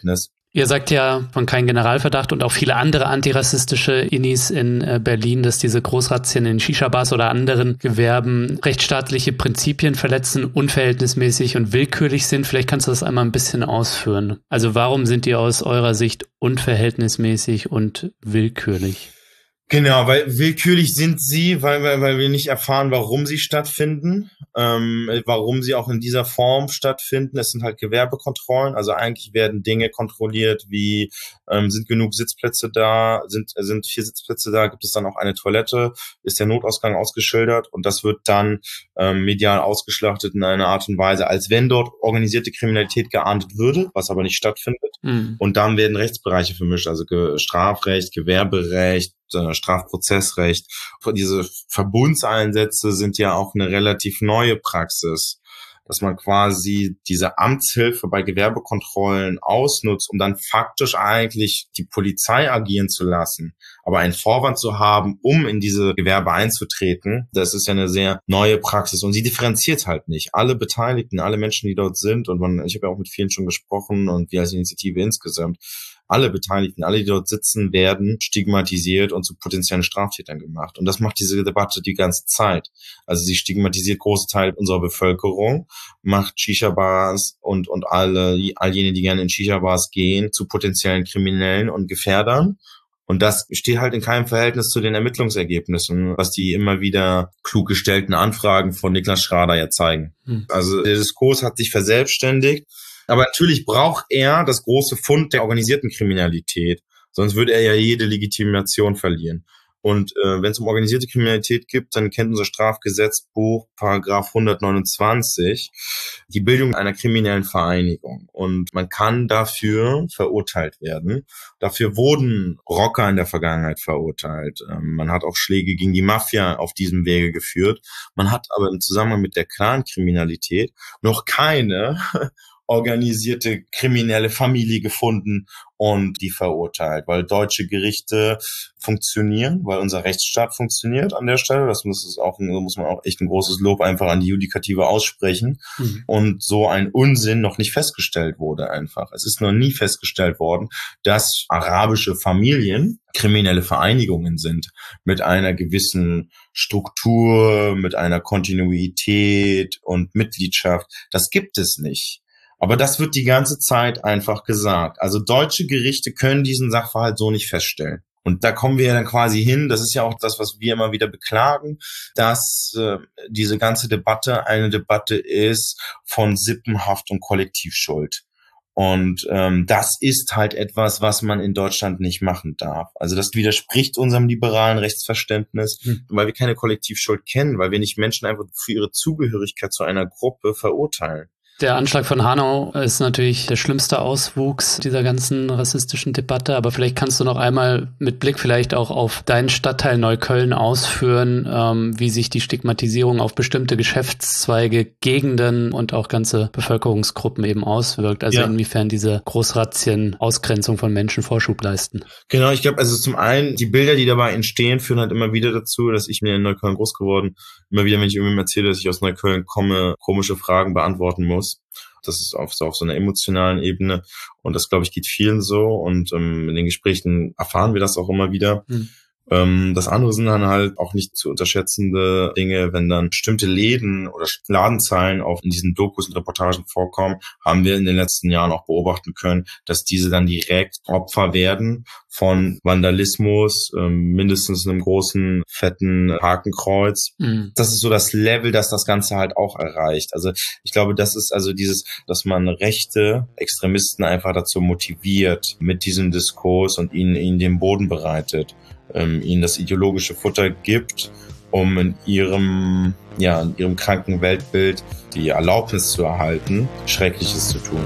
Ihr sagt ja von keinem Generalverdacht und auch viele andere antirassistische Innis in Berlin, dass diese Großrazzien in Shisha-Bars oder anderen Gewerben rechtsstaatliche Prinzipien verletzen, unverhältnismäßig und willkürlich sind. Vielleicht kannst du das einmal ein bisschen ausführen. Also warum sind die aus eurer Sicht unverhältnismäßig und willkürlich? Genau, weil willkürlich sind sie, weil, weil, weil wir nicht erfahren, warum sie stattfinden, ähm, warum sie auch in dieser Form stattfinden. Es sind halt Gewerbekontrollen, also eigentlich werden Dinge kontrolliert, wie ähm, sind genug Sitzplätze da, sind sind vier Sitzplätze da, gibt es dann auch eine Toilette, ist der Notausgang ausgeschildert und das wird dann ähm, medial ausgeschlachtet in einer Art und Weise, als wenn dort organisierte Kriminalität geahndet würde, was aber nicht stattfindet. Mhm. Und dann werden Rechtsbereiche vermischt, also Ge- Strafrecht, Gewerberecht, Strafprozessrecht. Diese Verbundseinsätze sind ja auch eine relativ neue Praxis, dass man quasi diese Amtshilfe bei Gewerbekontrollen ausnutzt, um dann faktisch eigentlich die Polizei agieren zu lassen, aber einen Vorwand zu haben, um in diese Gewerbe einzutreten. Das ist ja eine sehr neue Praxis und sie differenziert halt nicht. Alle Beteiligten, alle Menschen, die dort sind, und man, ich habe ja auch mit vielen schon gesprochen und wir als Initiative insgesamt, alle Beteiligten, alle, die dort sitzen, werden stigmatisiert und zu potenziellen Straftätern gemacht. Und das macht diese Debatte die ganze Zeit. Also sie stigmatisiert große Teile unserer Bevölkerung, macht Shisha-Bars und, und alle, all jene, die gerne in Shisha-Bars gehen, zu potenziellen Kriminellen und Gefährdern. Und das steht halt in keinem Verhältnis zu den Ermittlungsergebnissen, was die immer wieder klug gestellten Anfragen von Niklas Schrader ja zeigen. Hm. Also der Diskurs hat sich verselbstständigt. Aber natürlich braucht er das große Fund der organisierten Kriminalität. Sonst würde er ja jede Legitimation verlieren. Und äh, wenn es um organisierte Kriminalität geht, dann kennt unser Strafgesetzbuch Paragraph hundertneunundzwanzig die Bildung einer kriminellen Vereinigung. Und man kann dafür verurteilt werden. Dafür wurden Rocker in der Vergangenheit verurteilt. Ähm, man hat auch Schläge gegen die Mafia auf diesem Wege geführt. Man hat aber im Zusammenhang mit der Clankriminalität noch keine organisierte kriminelle Familie gefunden und die verurteilt, weil deutsche Gerichte funktionieren, weil unser Rechtsstaat funktioniert an der Stelle. Das muss es auch, muss man auch echt ein großes Lob einfach an die Judikative aussprechen. Mhm. Und so ein Unsinn noch nicht festgestellt wurde einfach. Es ist noch nie festgestellt worden, dass arabische Familien kriminelle Vereinigungen sind mit einer gewissen Struktur, mit einer Kontinuität und Mitgliedschaft. Das gibt es nicht. Aber das wird die ganze Zeit einfach gesagt. Also deutsche Gerichte können diesen Sachverhalt so nicht feststellen. Und da kommen wir ja dann quasi hin, das ist ja auch das, was wir immer wieder beklagen, dass äh, diese ganze Debatte eine Debatte ist von Sippenhaft und Kollektivschuld. Und ähm, das ist halt etwas, was man in Deutschland nicht machen darf. Also das widerspricht unserem liberalen Rechtsverständnis, hm. weil wir keine Kollektivschuld kennen, weil wir nicht Menschen einfach für ihre Zugehörigkeit zu einer Gruppe verurteilen. Der Anschlag von Hanau ist natürlich der schlimmste Auswuchs dieser ganzen rassistischen Debatte, aber vielleicht kannst du noch einmal mit Blick vielleicht auch auf deinen Stadtteil Neukölln ausführen, ähm, wie sich die Stigmatisierung auf bestimmte Geschäftszweige, Gegenden und auch ganze Bevölkerungsgruppen eben auswirkt. Also ja. Inwiefern diese Großrazzien Ausgrenzung von Menschen Vorschub leisten. Genau, ich glaube, also zum einen, die Bilder, die dabei entstehen, führen halt immer wieder dazu, dass ich mir in Neukölln groß geworden, immer wieder, wenn ich irgendwie erzähle, dass ich aus Neukölln komme, komische Fragen beantworten muss. Das ist auf so, auf so einer emotionalen Ebene und das, glaube ich, geht vielen so und ähm, in den Gesprächen erfahren wir das auch immer wieder. Mhm. Ähm, das andere sind dann halt auch nicht zu unterschätzende Dinge, wenn dann bestimmte Läden oder Ladenzahlen auch in diesen Dokus und Reportagen vorkommen, haben wir in den letzten Jahren auch beobachten können, dass diese dann direkt Opfer werden von Vandalismus, ähm, mindestens einem großen, fetten Hakenkreuz. Mhm. Das ist so das Level, das das Ganze halt auch erreicht. Also ich glaube, das ist also dieses, dass man rechte Extremisten einfach dazu motiviert mit diesem Diskurs und ihnen, ihnen den Boden bereitet, ähm, ihnen das ideologische Futter gibt, um in ihrem, ja, in ihrem kranken Weltbild die Erlaubnis zu erhalten, Schreckliches zu tun.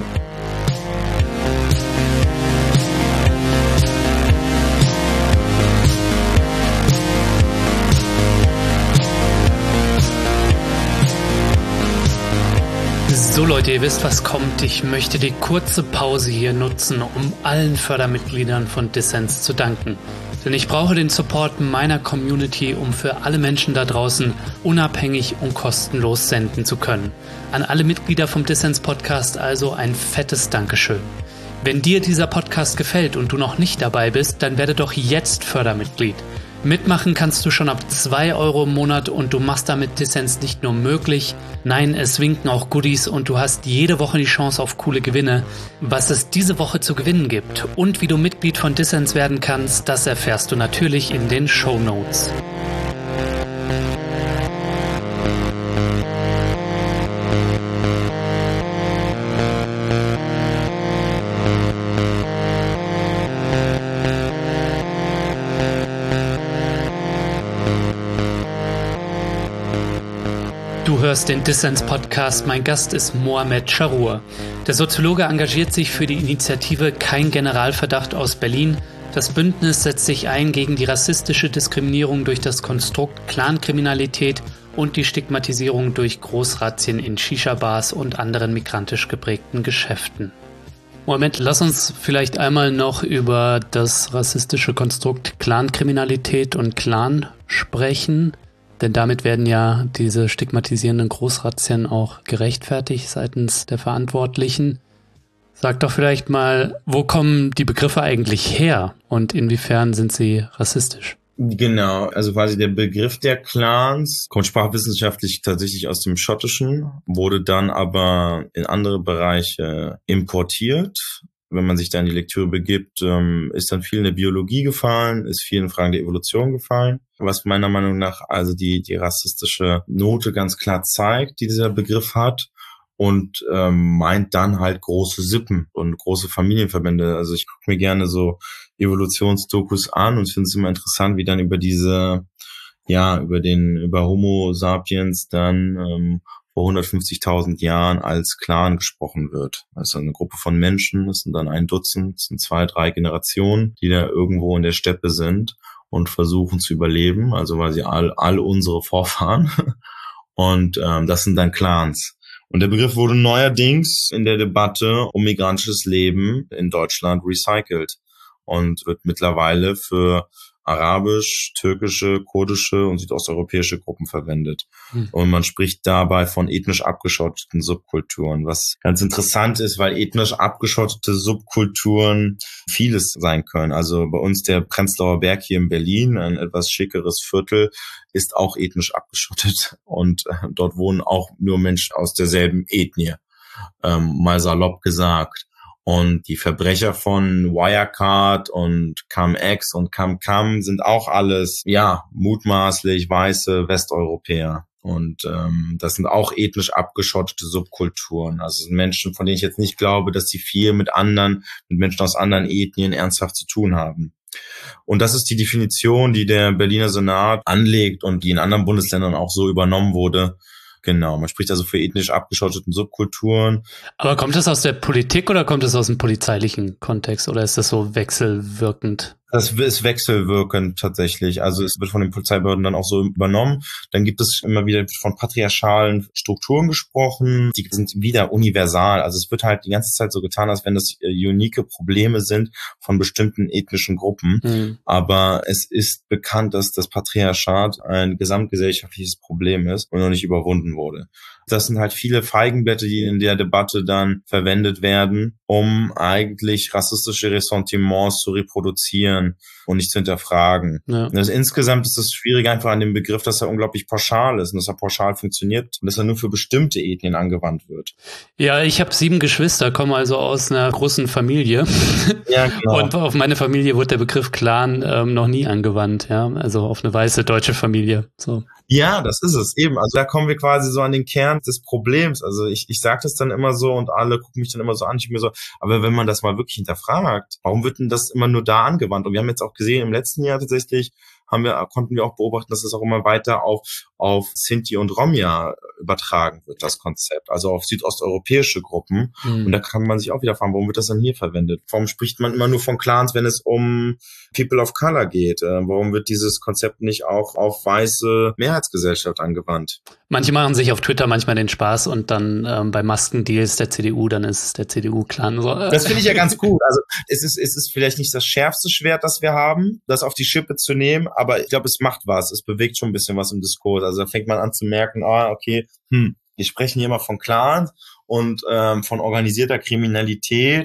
So Leute, ihr wisst, was kommt. Ich möchte die kurze Pause hier nutzen, um allen Fördermitgliedern von Dissens zu danken. Denn ich brauche den Support meiner Community, um für alle Menschen da draußen unabhängig und kostenlos senden zu können. An alle Mitglieder vom Dissens Podcast also ein fettes Dankeschön. Wenn dir dieser Podcast gefällt und du noch nicht dabei bist, dann werde doch jetzt Fördermitglied. Mitmachen kannst du schon ab zwei Euro im Monat und du machst damit Dissens nicht nur möglich, nein, es winken auch Goodies und du hast jede Woche die Chance auf coole Gewinne. Was es diese Woche zu gewinnen gibt und wie du Mitglied von Dissens werden kannst, das erfährst du natürlich in den Shownotes. Du hörst den Dissens-Podcast. Mein Gast ist Mohamed Charour. Der Soziologe engagiert sich für die Initiative Kein Generalverdacht aus Berlin. Das Bündnis setzt sich ein gegen die rassistische Diskriminierung durch das Konstrukt Clankriminalität und die Stigmatisierung durch Großrazzien in Shisha-Bars und anderen migrantisch geprägten Geschäften. Mohamed, lass uns vielleicht einmal noch über das rassistische Konstrukt Clankriminalität und Clan sprechen. Denn damit werden ja diese stigmatisierenden Großrazzien auch gerechtfertigt seitens der Verantwortlichen. Sag doch vielleicht mal, wo kommen die Begriffe eigentlich her und inwiefern sind sie rassistisch? Genau, also quasi der Begriff der Clans kommt sprachwissenschaftlich tatsächlich aus dem Schottischen, wurde dann aber in andere Bereiche importiert. Wenn man sich da in die Lektüre begibt, ist dann viel in der Biologie gefallen, ist viel in Fragen der Evolution gefallen, was meiner Meinung nach also die die rassistische Note ganz klar zeigt, die dieser Begriff hat und ähm, meint dann halt große Sippen und große Familienverbände. Also ich gucke mir gerne so Evolutionsdokus an und finde es immer interessant, wie dann über diese, ja, über den, über Homo sapiens dann ähm, vor hundertfünfzigtausend Jahren als Clan gesprochen wird. Also eine Gruppe von Menschen, das sind dann ein Dutzend, das sind zwei, drei Generationen, die da irgendwo in der Steppe sind und versuchen zu überleben, also weil sie all, all unsere Vorfahren. Und ähm, das sind dann Clans. Und der Begriff wurde neuerdings in der Debatte um migrantisches Leben in Deutschland recycelt und wird mittlerweile für arabisch, türkische, kurdische und südosteuropäische Gruppen verwendet. Hm. Und man spricht dabei von ethnisch abgeschotteten Subkulturen, was ganz interessant ist, weil ethnisch abgeschottete Subkulturen vieles sein können. Also bei uns der Prenzlauer Berg hier in Berlin, ein etwas schickeres Viertel, ist auch ethnisch abgeschottet und äh, dort wohnen auch nur Menschen aus derselben Ethnie, ähm, mal salopp gesagt. Und die Verbrecher von Wirecard und Cum-Ex und Cum-Cum sind auch alles, ja, mutmaßlich weiße Westeuropäer. Und ähm, das sind auch ethnisch abgeschottete Subkulturen. Also es sind Menschen, von denen ich jetzt nicht glaube, dass sie viel mit anderen, mit Menschen aus anderen Ethnien ernsthaft zu tun haben. Und das ist die Definition, die der Berliner Senat anlegt und die in anderen Bundesländern auch so übernommen wurde. Genau, man spricht also für ethnisch abgeschotteten Subkulturen. Aber kommt das aus der Politik oder kommt das aus dem polizeilichen Kontext oder ist das so wechselwirkend? Das ist wechselwirkend tatsächlich. Also es wird von den Polizeibehörden dann auch so übernommen. Dann gibt es immer wieder von patriarchalen Strukturen gesprochen. Die sind wieder universal. Also es wird halt die ganze Zeit so getan, als wenn das unique Probleme sind von bestimmten ethnischen Gruppen. Mhm. Aber es ist bekannt, dass das Patriarchat ein gesamtgesellschaftliches Problem ist und noch nicht überwunden wurde. Das sind halt viele Feigenblätter, die in der Debatte dann verwendet werden, um eigentlich rassistische Ressentiments zu reproduzieren und nicht zu hinterfragen. Ja. Also insgesamt ist das Schwierige einfach an dem Begriff, dass er unglaublich pauschal ist und dass er pauschal funktioniert und dass er nur für bestimmte Ethnien angewandt wird. Ja, ich habe sieben Geschwister, komme also aus einer großen Familie. Ja, genau. Und auf meine Familie wurde der Begriff Clan ähm, noch nie angewandt, ja, also auf eine weiße deutsche Familie. So. Ja, das ist es eben. Also da kommen wir quasi so an den Kern des Problems. Also ich ich sage das dann immer so und alle gucken mich dann immer so an. Ich mir so, aber wenn man das mal wirklich hinterfragt, warum wird denn das immer nur da angewandt? Und wir haben jetzt auch gesehen, im letzten Jahr tatsächlich haben wir konnten wir auch beobachten, dass es auch immer weiter auf auf Sinti und Romja übertragen wird, das Konzept, also auf südosteuropäische Gruppen. Mhm. Und da kann man sich auch wieder fragen, warum wird das dann hier verwendet? Warum spricht man immer nur von Clans, wenn es um People of Color geht? Äh, warum wird dieses Konzept nicht auch auf weiße Mehrheitsgesellschaft angewandt? Manche machen sich auf Twitter manchmal den Spaß und dann ähm, bei Maskendeals der C D U, dann ist der C D U-Clan so. Äh. Das finde ich ja ganz gut. Also es ist es ist vielleicht nicht das schärfste Schwert, das wir haben, das auf die Schippe zu nehmen, aber ich glaube, es macht was. Es bewegt schon ein bisschen was im Diskurs. Also da fängt man an zu merken, ah, okay, hm, wir sprechen hier immer von Clans und ähm, von organisierter Kriminalität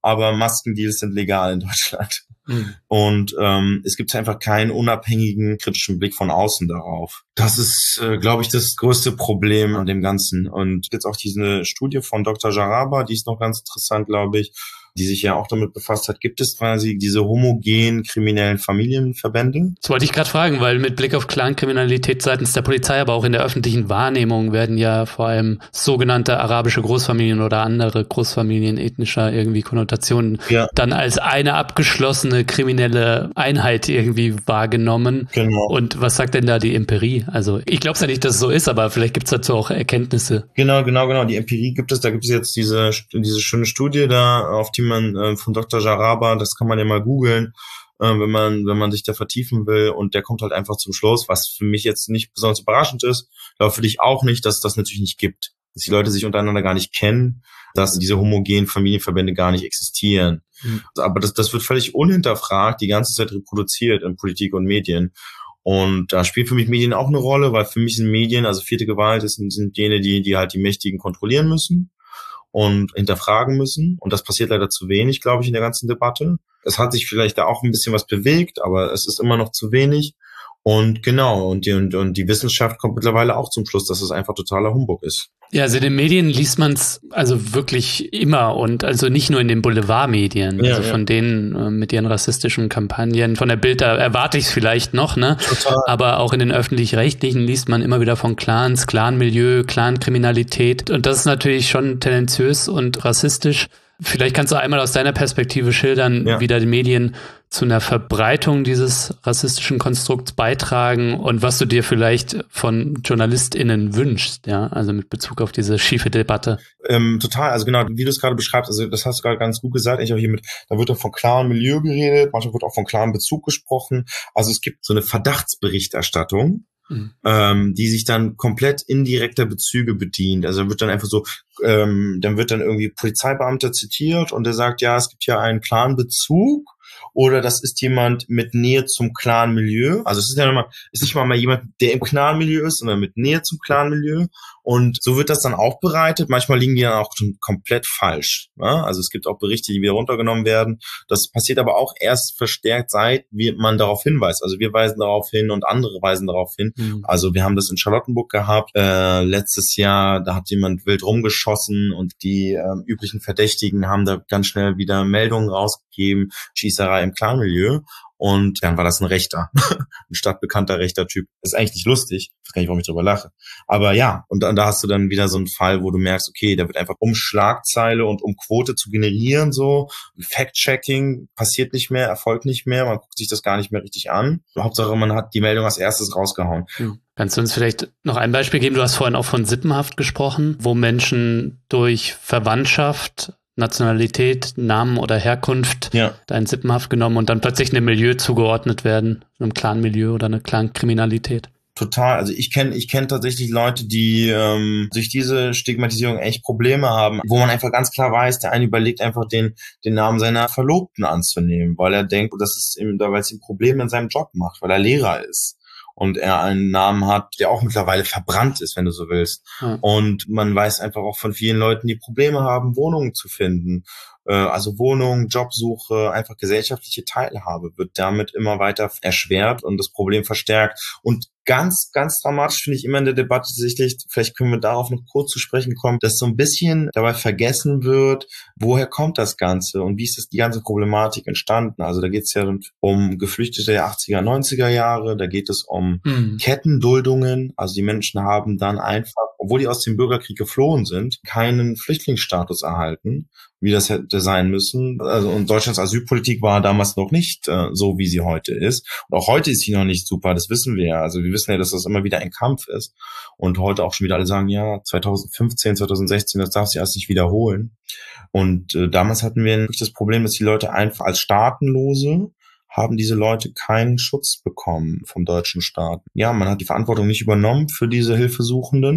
aber Maskendeals sind legal in Deutschland. Mhm. Und ähm, es gibt einfach keinen unabhängigen, kritischen Blick von außen darauf. Das ist, äh, glaube ich, das größte Problem an dem Ganzen. Und jetzt auch diese Studie von Doktor Jaraba, die ist noch ganz interessant, glaube ich, die sich ja auch damit befasst hat. Gibt es quasi diese homogenen kriminellen Familienverbände? Das wollte ich gerade fragen, weil mit Blick auf Clankriminalität seitens der Polizei, aber auch in der öffentlichen Wahrnehmung werden ja vor allem sogenannte arabische Großfamilien oder andere Großfamilien ethnischer irgendwie Konnotationen Ja. dann als eine abgeschlossene kriminelle Einheit irgendwie wahrgenommen. Genau. Und was sagt denn da die Empirie? Also ich glaube es ja nicht, dass es so ist, aber vielleicht gibt es dazu auch Erkenntnisse. Genau, genau, genau. Die Empirie gibt es. Da gibt es jetzt diese diese schöne Studie da, auf die man äh, von Doktor Jaraba, das kann man ja mal googeln, äh, wenn man wenn man sich da vertiefen will. Und der kommt halt einfach zum Schluss, was für mich jetzt nicht besonders überraschend ist, aber für dich auch nicht, dass es das natürlich nicht gibt. Dass die Leute sich untereinander gar nicht kennen, dass diese homogenen Familienverbände gar nicht existieren. Mhm. Aber das das wird völlig unhinterfragt die ganze Zeit reproduziert in Politik und Medien. Und da spielt für mich Medien auch eine Rolle, weil für mich sind Medien, also vierte Gewalt, das sind, sind jene, die die halt die Mächtigen kontrollieren müssen und hinterfragen müssen. Und das passiert leider zu wenig, glaube ich, in der ganzen Debatte. Es hat sich vielleicht da auch ein bisschen was bewegt, aber es ist immer noch zu wenig. Und genau, und die, und, und die Wissenschaft kommt mittlerweile auch zum Schluss, dass es einfach totaler Humbug ist. Ja, also in den Medien liest man es also wirklich immer und also nicht nur in den Boulevardmedien, Ja, also ja. von denen äh, mit ihren rassistischen Kampagnen. Von der Bild, da erwarte ich es vielleicht noch, ne? Total. Aber auch in den öffentlich-rechtlichen liest man immer wieder von Clans, Clanmilieu, Clankriminalität. Und das ist natürlich schon tendenziös und rassistisch. Vielleicht kannst du einmal aus deiner Perspektive schildern, Ja. wie da die Medien zu einer Verbreitung dieses rassistischen Konstrukts beitragen und was du dir vielleicht von JournalistInnen wünschst, ja, also mit Bezug auf diese schiefe Debatte. Ähm, total, also genau, wie du es gerade beschreibst, also das hast du gerade ganz gut gesagt, ich auch hier mit, da wird auch von klarem Milieu geredet, manchmal wird auch von klarem Bezug gesprochen, also es gibt so eine Verdachtsberichterstattung, Mhm. ähm, die sich dann komplett indirekter Bezüge bedient, also wird dann einfach so, ähm, dann wird dann irgendwie Polizeibeamter zitiert und der sagt, ja, es gibt ja einen klaren Bezug, oder das ist jemand mit Nähe zum Clan-Milieu. Also es ist ja nochmal, ist nicht mal mal jemand, der im Clan-Milieu ist, sondern mit Nähe zum Clan-Milieu. Und so wird das dann aufbereitet. Manchmal liegen die dann auch schon komplett falsch. Ja? Also es gibt auch Berichte, die wieder runtergenommen werden. Das passiert aber auch erst verstärkt, seit wie man darauf hinweist. Also wir weisen darauf hin und andere weisen darauf hin. Mhm. Also wir haben das in Charlottenburg gehabt. Äh, letztes Jahr, da hat jemand wild rumgeschossen und die äh, üblichen Verdächtigen haben da ganz schnell wieder Meldungen rausgegeben. Schießerei im Clanmilieu. Und dann war das ein Rechter, ein stadtbekannter rechter Typ. Das ist eigentlich nicht lustig, ich weiß gar nicht, warum ich drüber lache. Aber ja, und da, da hast du dann wieder so einen Fall, wo du merkst, okay, da wird einfach um Schlagzeile und um Quote zu generieren, so Fact-Checking passiert nicht mehr, erfolgt nicht mehr, man guckt sich das gar nicht mehr richtig an. Hauptsache, man hat die Meldung als erstes rausgehauen. Hm. Kannst du uns vielleicht noch ein Beispiel geben? Du hast vorhin auch von Sippenhaft gesprochen, wo Menschen durch Verwandtschaft, Nationalität, Namen oder Herkunft ja. da in Sippenhaft genommen und dann plötzlich einem Milieu zugeordnet werden, einem Clan-Milieu oder einer Clan-Kriminalität. Total. Also ich kenne ich kenne tatsächlich Leute, die ähm, durch diese Stigmatisierung echt Probleme haben, wo man einfach ganz klar weiß, der eine überlegt einfach den den Namen seiner Verlobten anzunehmen, weil er denkt, das ist ihm, weil es ihm Probleme in seinem Job macht, weil er Lehrer ist. Und er einen Namen hat, der auch mittlerweile verbrannt ist, wenn du so willst. Ja. Und man weiß einfach auch von vielen Leuten, die Probleme haben, Wohnungen zu finden. Also Wohnung, Jobsuche, einfach gesellschaftliche Teilhabe wird damit immer weiter erschwert und das Problem verstärkt. Und ganz, ganz dramatisch finde ich immer in der Debatte sichtlich, vielleicht können wir darauf noch kurz zu sprechen kommen, dass so ein bisschen dabei vergessen wird, woher kommt das Ganze und wie ist das die ganze Problematik entstanden. Also da geht es ja um Geflüchtete der achtziger, neunziger Jahre, da geht es um mhm. Kettenduldungen, also die Menschen haben dann einfach, obwohl die aus dem Bürgerkrieg geflohen sind, keinen Flüchtlingsstatus erhalten, wie das hätte sein müssen. Also und Deutschlands Asylpolitik war damals noch nicht äh, so, wie sie heute ist. Und auch heute ist sie noch nicht super, das wissen wir ja. Also wir wissen ja, dass das immer wieder ein Kampf ist. Und heute auch schon wieder alle sagen, ja, zwanzig fünfzehn, zwanzig sechzehn, das darf sich erst nicht wiederholen. Und äh, damals hatten wir wirklich das Problem, dass die Leute einfach als Staatenlose haben diese Leute keinen Schutz bekommen vom deutschen Staat. Ja, man hat die Verantwortung nicht übernommen für diese Hilfesuchenden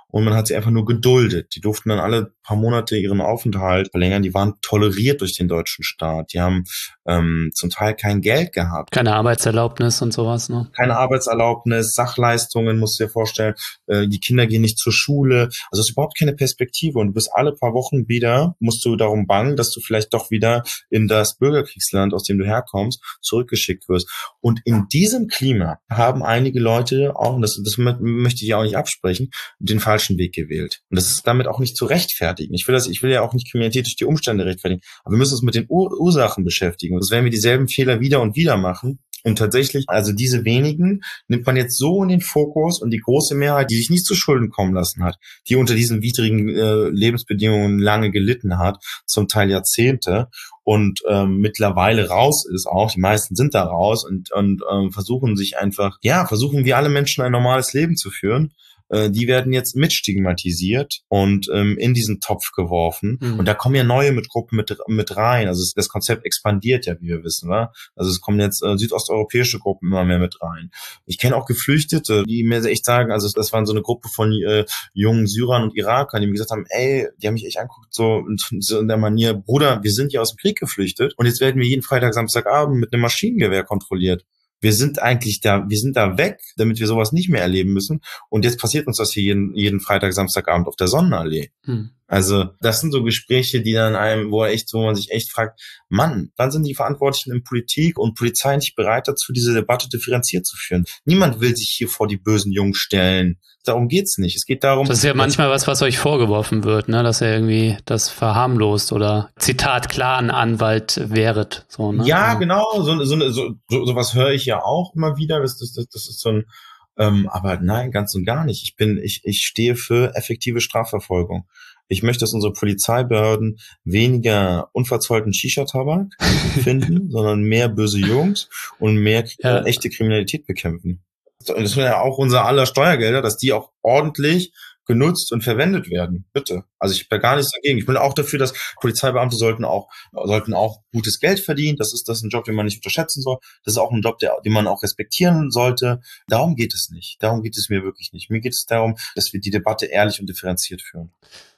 und man hat sie einfach nur geduldet. Die durften dann alle paar Monate ihren Aufenthalt verlängern. Die waren toleriert durch den deutschen Staat. Die haben ähm, zum Teil kein Geld gehabt. Keine Arbeitserlaubnis und sowas, ne? Keine Arbeitserlaubnis, Sachleistungen, musst du dir vorstellen. Äh, die Kinder gehen nicht zur Schule. Also es ist überhaupt keine Perspektive. Und du bist alle paar Wochen wieder, musst du darum bangen, dass du vielleicht doch wieder in das Bürgerkriegsland, aus dem du herkommst, zurückgeschickt wirst. Und in diesem Klima haben einige Leute auch, und das, das möchte ich auch nicht absprechen, den falschen Weg gewählt. Und das ist damit auch nicht zu rechtfertigen. Ich will das, ich will ja auch nicht Kriminalität durch die Umstände rechtfertigen. Aber wir müssen uns mit den Ur- Ursachen beschäftigen. Und das werden wir dieselben Fehler wieder und wieder machen. Und tatsächlich, also diese wenigen nimmt man jetzt so in den Fokus und die große Mehrheit, die sich nicht zu Schulden kommen lassen hat, die unter diesen widrigen äh, Lebensbedingungen lange gelitten hat, zum Teil Jahrzehnte und ähm, mittlerweile raus ist auch, die meisten sind da raus und, und ähm, versuchen sich einfach, ja, versuchen wie alle Menschen ein normales Leben zu führen. Die werden jetzt mitstigmatisiert und ähm, in diesen Topf geworfen. Mhm. Und da kommen ja neue mit Gruppen mit, mit rein. Also das Konzept expandiert ja, wie wir wissen. Ne? Also es kommen jetzt äh, südosteuropäische Gruppen immer mehr mit rein. Ich kenne auch Geflüchtete, die mir echt sagen, also das waren so eine Gruppe von äh, jungen Syrern und Irakern, die mir gesagt haben, ey, die haben mich echt angeguckt, so, so in der Manier, Bruder, wir sind ja aus dem Krieg geflüchtet und jetzt werden wir jeden Freitag, Samstagabend mit einem Maschinengewehr kontrolliert. Wir sind eigentlich da, wir sind da weg, damit wir sowas nicht mehr erleben müssen. Und jetzt passiert uns das hier jeden, jeden Freitag, Samstagabend auf der Sonnenallee. Hm. Also, das sind so Gespräche, die dann einem, wo echt, wo man sich echt fragt, Mann, wann sind die Verantwortlichen in Politik und Polizei nicht bereit dazu, diese Debatte differenziert zu führen? Niemand will sich hier vor die bösen Jungs stellen. Darum geht's nicht. Es geht darum. Das ist ja manchmal was, was euch vorgeworfen wird, ne, dass ihr irgendwie das verharmlost oder Zitat klar ein Anwalt wäret, so, ne? Ja, genau. So, so, so, so, so was höre ich ja auch immer wieder. Das, das, das, das ist so ein, ähm, aber nein, ganz und gar nicht. Ich bin, ich, ich stehe für effektive Strafverfolgung. Ich möchte, dass unsere Polizeibehörden weniger unverzollten Shisha-Tabak finden, sondern mehr böse Jungs und mehr ja. äh, echte Kriminalität bekämpfen. Das sind ja auch unser aller Steuergelder, dass die auch ordentlich genutzt und verwendet werden. Bitte. Also ich bin gar nichts dagegen. Ich bin auch dafür, dass Polizeibeamte sollten auch sollten auch gutes Geld verdienen. Das ist das ist ein Job, den man nicht unterschätzen soll. Das ist auch ein Job, der, den man auch respektieren sollte. Darum geht es nicht. Darum geht es mir wirklich nicht. Mir geht es darum, dass wir die Debatte ehrlich und differenziert führen.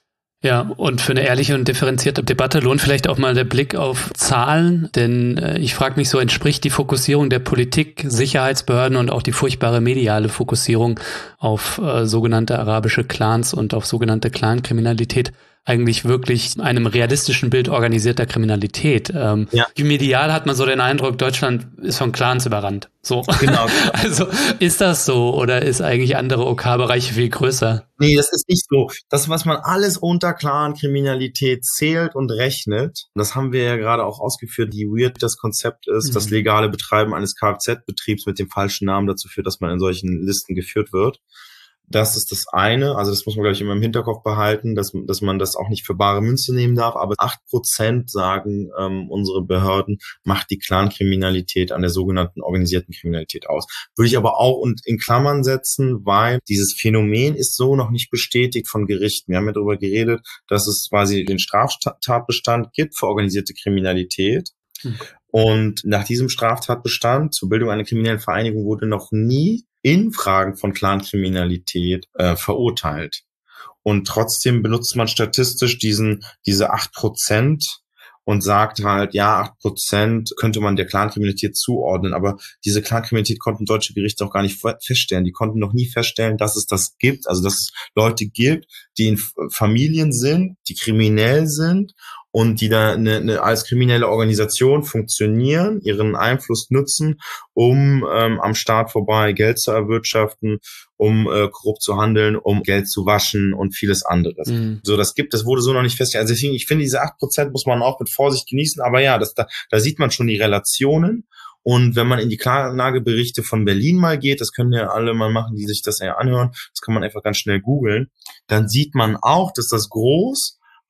Ja, und für eine ehrliche und differenzierte Debatte lohnt vielleicht auch mal der Blick auf Zahlen, denn äh, ich frage mich so, entspricht die Fokussierung der Politik, Sicherheitsbehörden und auch die furchtbare mediale Fokussierung auf äh, sogenannte arabische Clans und auf sogenannte Clankriminalität eigentlich wirklich einem realistischen Bild organisierter Kriminalität? Ähm, ja. Medial hat man so den Eindruck, Deutschland ist von Clans überrannt. So. Genau. Also ist das so oder ist eigentlich andere O K-Bereiche viel größer? Nee, das ist nicht so. Das, was man alles unter Clan-Kriminalität zählt und rechnet, das haben wir ja gerade auch ausgeführt, wie weird das Konzept ist, mhm. das legale Betreiben eines Kfz-Betriebs mit dem falschen Namen dazu führt, dass man in solchen Listen geführt wird. Das ist das eine, also das muss man, glaube ich, immer im Hinterkopf behalten, dass, dass man das auch nicht für bare Münze nehmen darf, aber acht Prozent sagen ähm, unsere Behörden, macht die Clankriminalität an der sogenannten organisierten Kriminalität aus. Würde ich aber auch und in Klammern setzen, weil dieses Phänomen ist so noch nicht bestätigt von Gerichten. Wir haben ja darüber geredet, dass es quasi den Straftatbestand gibt für organisierte Kriminalität. Hm. Und nach diesem Straftatbestand zur Bildung einer kriminellen Vereinigung wurde noch nie in Fragen von Clankriminalität äh, verurteilt. Und trotzdem benutzt man statistisch diesen diese acht Prozent und sagt halt, ja, acht Prozent könnte man der Clankriminalität zuordnen. Aber diese Clankriminalität konnten deutsche Gerichte auch gar nicht feststellen. Die konnten noch nie feststellen, dass es das gibt, also dass es Leute gibt, die in Familien sind, die kriminell sind und die da eine, eine, als kriminelle Organisation funktionieren, ihren Einfluss nutzen, um ähm, am Staat vorbei Geld zu erwirtschaften, um äh, korrupt zu handeln, um Geld zu waschen und vieles anderes. Mhm. So, das gibt, das wurde so noch nicht festgestellt. Also deswegen, ich finde, diese acht Prozent muss man auch mit Vorsicht genießen, aber ja, das, da, da sieht man schon die Relationen. Und wenn man in die Klageberichte von Berlin mal geht, das können ja alle mal machen, die sich das ja anhören, das kann man einfach ganz schnell googeln, dann sieht man auch, dass das groß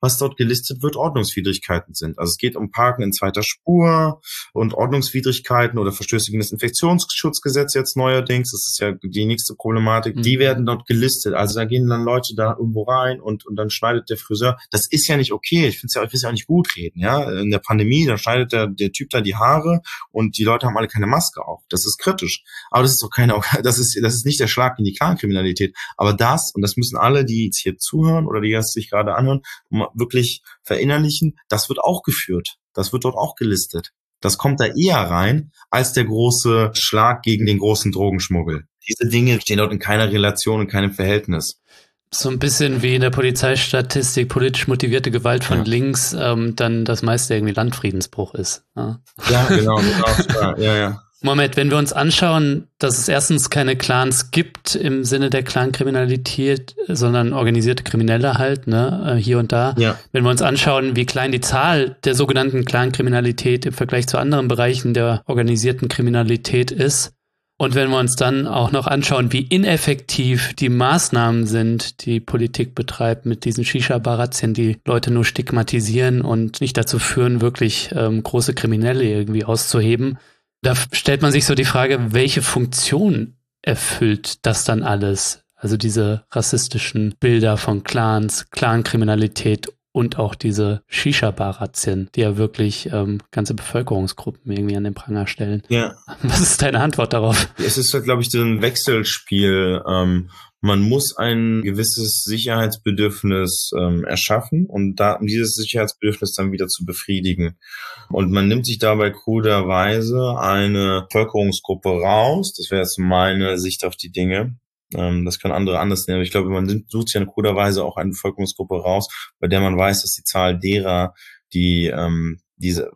was dort gelistet wird, Ordnungswidrigkeiten sind. Also es geht um Parken in zweiter Spur und Ordnungswidrigkeiten oder Verstöße gegen das Infektionsschutzgesetz jetzt neuerdings. Das ist ja die nächste Problematik. Mhm. Die werden dort gelistet. Also da gehen dann Leute da irgendwo rein und, und dann schneidet der Friseur. Das ist ja nicht okay. Ich finde es ja, ich will es ja auch nicht gut reden, ja. In der Pandemie, dann schneidet der, der Typ da die Haare und die Leute haben alle keine Maske auf. Das ist kritisch. Aber das ist doch keine, das ist, das ist nicht der Schlag in die Clankriminalität. Aber das, und das müssen alle, die jetzt hier zuhören oder die jetzt sich gerade anhören, wirklich verinnerlichen, das wird auch geführt. Das wird dort auch gelistet. Das kommt da eher rein als der große Schlag gegen den großen Drogenschmuggel. Diese Dinge stehen dort in keiner Relation, in keinem Verhältnis. So ein bisschen wie in der Polizeistatistik politisch motivierte Gewalt von ja. links, ähm, dann das meiste irgendwie Landfriedensbruch ist. Ja, ja genau. genau ja, ja. Moment, wenn wir uns anschauen, dass es erstens keine Clans gibt im Sinne der Clankriminalität, sondern organisierte Kriminelle halt, ne, hier und da. Ja. Wenn wir uns anschauen, wie klein die Zahl der sogenannten Clankriminalität im Vergleich zu anderen Bereichen der organisierten Kriminalität ist. Und wenn wir uns dann auch noch anschauen, wie ineffektiv die Maßnahmen sind, die Politik betreibt mit diesen Shisha-Bar-Razzien, die Leute nur stigmatisieren und nicht dazu führen, wirklich ähm, große Kriminelle irgendwie auszuheben. Da stellt man sich so die Frage, welche Funktion erfüllt das dann alles? Also diese rassistischen Bilder von Clans, Clankriminalität und auch diese Shisha-Bar-Razzien, die ja wirklich ähm, ganze Bevölkerungsgruppen irgendwie an den Pranger stellen. Ja. Was ist deine Antwort darauf? Es ist, glaube ich, so ein Wechselspiel. Ähm, man muss ein gewisses Sicherheitsbedürfnis ähm, erschaffen und da, um dieses Sicherheitsbedürfnis dann wieder zu befriedigen. Und man nimmt sich dabei kruderweise eine Bevölkerungsgruppe raus. Das wäre jetzt meine Sicht auf die Dinge. Das können andere anders nehmen. Ich glaube, man sucht sich in cooler Weise auch eine Bevölkerungsgruppe raus, bei der man weiß, dass die Zahl derer, die ähm, diese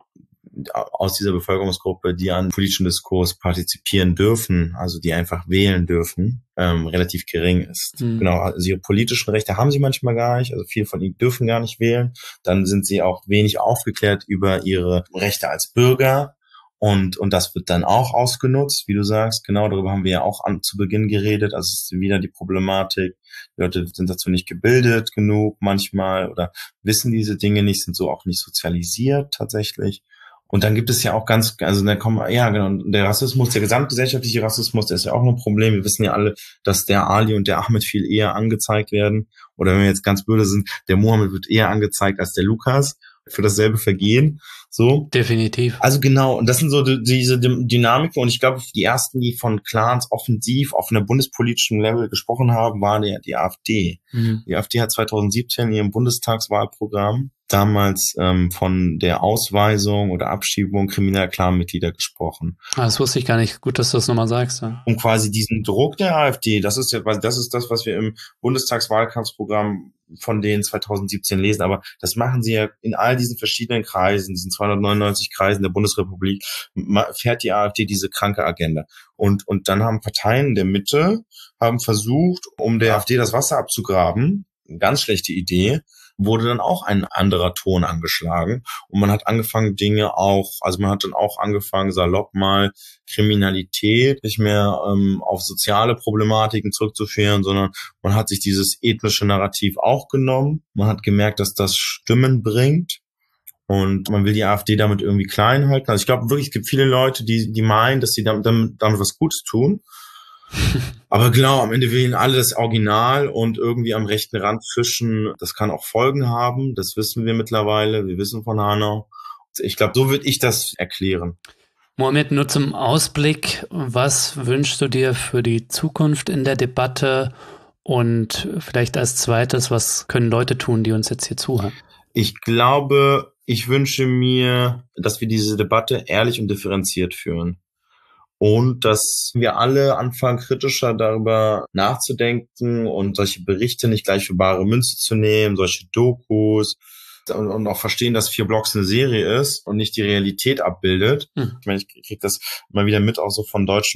aus dieser Bevölkerungsgruppe, die an politischen Diskurs partizipieren dürfen, also die einfach wählen dürfen, ähm, relativ gering ist. Mhm. Genau, also ihre politischen Rechte haben sie manchmal gar nicht, also viele von ihnen dürfen gar nicht wählen. Dann sind sie auch wenig aufgeklärt über ihre Rechte als Bürger. Und, und das wird dann auch ausgenutzt, wie du sagst. Genau, darüber haben wir ja auch an, zu Beginn geredet. Also es ist wieder die Problematik. Die Leute sind dazu nicht gebildet genug manchmal oder wissen diese Dinge nicht, sind so auch nicht sozialisiert tatsächlich. Und dann gibt es ja auch ganz, also dann kommen, ja genau, der Rassismus, der gesamtgesellschaftliche Rassismus, der ist ja auch ein Problem. Wir wissen ja alle, dass der Ali und der Ahmed viel eher angezeigt werden. Oder wenn wir jetzt ganz böse sind, der Mohammed wird eher angezeigt als der Lukas für dasselbe Vergehen. So. Definitiv. Also genau, und das sind so die, diese Dynamiken und ich glaube, die ersten, die von Clans offensiv auf einer bundespolitischen Level gesprochen haben, waren ja die AfD. Mhm. Die AfD hat zwanzig siebzehn in ihrem Bundestagswahlprogramm damals ähm, von der Ausweisung oder Abschiebung krimineller Clanmitglieder gesprochen. Ah, das wusste ich gar nicht. Gut, dass du das nochmal sagst. Ja. Um quasi diesen Druck der AfD, das ist ja, das ist das, was wir im Bundestagswahlkampfprogramm von denen zwanzig siebzehn lesen, aber das machen sie ja in all diesen verschiedenen Kreisen, diesen zweihundertneunundneunzig Kreisen der Bundesrepublik, fährt die AfD diese kranke Agenda. Und, und dann haben Parteien der Mitte, haben versucht, um der AfD das Wasser abzugraben, eine ganz schlechte Idee, wurde dann auch ein anderer Ton angeschlagen und man hat angefangen Dinge auch, also man hat dann auch angefangen salopp mal Kriminalität nicht mehr ähm, auf soziale Problematiken zurückzuführen, sondern man hat sich dieses ethnische Narrativ auch genommen, man hat gemerkt, dass das Stimmen bringt und man will die AfD damit irgendwie klein halten. Also ich glaube wirklich, es gibt viele Leute, die die meinen, dass sie damit, damit, damit was Gutes tun. Aber genau, am Ende wählen alle das Original und irgendwie am rechten Rand fischen. Das kann auch Folgen haben, das wissen wir mittlerweile, wir wissen von Hanau. Ich glaube, so würde ich das erklären. Mohammed, nur zum Ausblick, was wünschst du dir für die Zukunft in der Debatte und vielleicht als zweites, was können Leute tun, die uns jetzt hier zuhören? Ich glaube, ich wünsche mir, dass wir diese Debatte ehrlich und differenziert führen. Und dass wir alle anfangen, kritischer darüber nachzudenken und solche Berichte nicht gleich für bare Münze zu nehmen, solche Dokus und, und auch verstehen, dass vier Blocks eine Serie ist und nicht die Realität abbildet. Hm. Ich meine, ich kriege das mal wieder mit, auch so von deutschen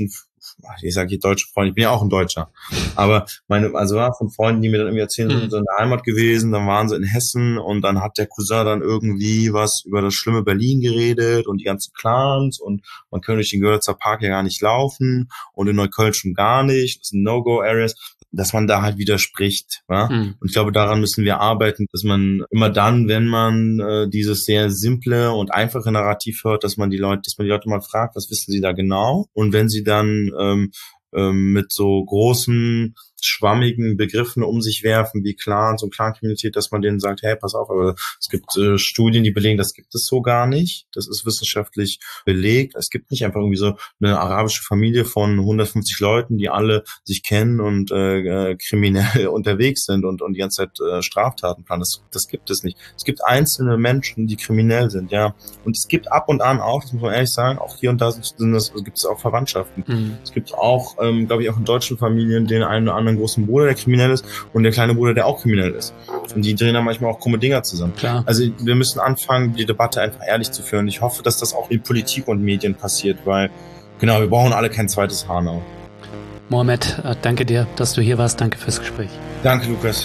ich sage hier deutsche Freunde, ich bin ja auch ein Deutscher, aber meine, also war von Freunden, die mir dann irgendwie erzählen, sind in der Heimat gewesen, dann waren sie in Hessen und dann hat der Cousin dann irgendwie was über das schlimme Berlin geredet und die ganzen Clans und man könnte durch den Görlitzer Park ja gar nicht laufen und in Neukölln schon gar nicht, das sind No-Go-Areas, dass man da halt widerspricht. Ja? Mhm. Und ich glaube, daran müssen wir arbeiten, dass man immer dann, wenn man äh, dieses sehr simple und einfache Narrativ hört, dass man die Leute, dass man die Leute mal fragt, was wissen sie da genau? Und wenn sie dann ähm, ähm, mit so großen, schwammigen Begriffen um sich werfen, wie Clans und Clankriminalität, dass man denen sagt, hey, pass auf, aber es gibt äh, Studien, die belegen, das gibt es so gar nicht. Das ist wissenschaftlich belegt. Es gibt nicht einfach irgendwie so eine arabische Familie von hundertfünfzig Leuten, die alle sich kennen und äh, kriminell unterwegs sind und, und die ganze Zeit äh, Straftaten planen. Das, das gibt es nicht. Es gibt einzelne Menschen, die kriminell sind, ja. Und es gibt ab und an auch, das muss man ehrlich sagen, auch hier und da sind, sind das, gibt es auch Verwandtschaften. Mhm. Es gibt auch, ähm, glaube ich, auch in deutschen Familien den einen oder anderen einen großen Bruder, der kriminell ist und der kleine Bruder, der auch kriminell ist. Und die drehen dann manchmal auch krumme Dinger zusammen. Klar. Also wir müssen anfangen, die Debatte einfach ehrlich zu führen. Ich hoffe, dass das auch in Politik und Medien passiert, weil genau, wir brauchen alle kein zweites Hanau. Mohammed, danke dir, dass du hier warst. Danke fürs Gespräch. Danke, Lukas.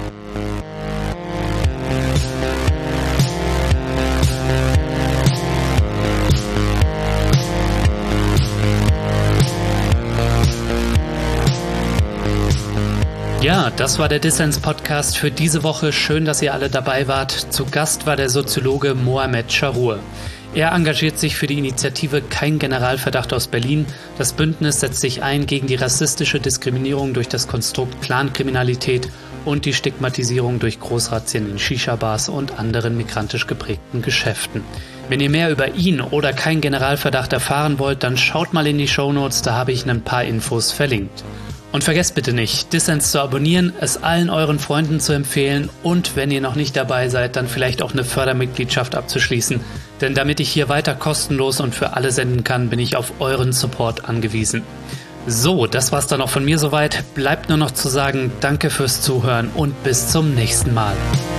Ja, das war der Dissens-Podcast für diese Woche. Schön, dass ihr alle dabei wart. Zu Gast war der Soziologe Mohammed Charur. Er engagiert sich für die Initiative Kein Generalverdacht aus Berlin. Das Bündnis setzt sich ein gegen die rassistische Diskriminierung durch das Konstrukt Clankriminalität und die Stigmatisierung durch Großrazzien in Shisha-Bars und anderen migrantisch geprägten Geschäften. Wenn ihr mehr über ihn oder Kein Generalverdacht erfahren wollt, dann schaut mal in die Shownotes, da habe ich ein paar Infos verlinkt. Und vergesst bitte nicht, Dissens zu abonnieren, es allen euren Freunden zu empfehlen und wenn ihr noch nicht dabei seid, dann vielleicht auch eine Fördermitgliedschaft abzuschließen. Denn damit ich hier weiter kostenlos und für alle senden kann, bin ich auf euren Support angewiesen. So, das war's dann auch von mir soweit. Bleibt nur noch zu sagen, danke fürs Zuhören und bis zum nächsten Mal.